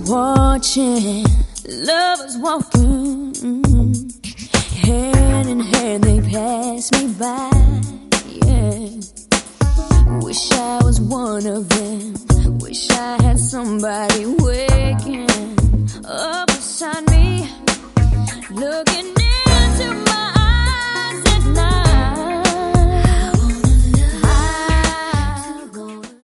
Watching lovers walking, hand in hand they pass me by. Yeah, wish I was one of them. Wish I had somebody waking up beside me, looking at